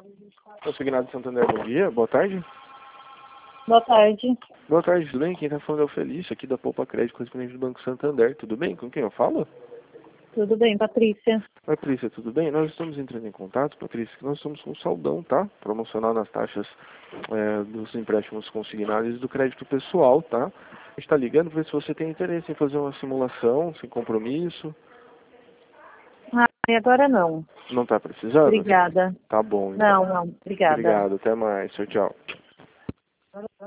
Consignado Santander, bom dia, boa tarde. Boa tarde. Boa tarde, tudo bem? Quem está falando é o Felício, aqui da Poupa Crédito, correspondente do Banco Santander. Tudo bem? Com quem eu falo? Tudo bem, Patrícia? Oi, Patrícia, tudo bem? Nós estamos entrando em contato, Patrícia, que nós estamos com saldão, tá? Promocional nas taxas dos empréstimos consignados e do crédito pessoal, tá? A gente está ligando para ver se você tem interesse em fazer uma simulação, sem compromisso. Ah, e agora não. Não está precisando? Obrigada. Tá bom, então. Não, obrigada. Obrigado, até mais. Tchau, tchau.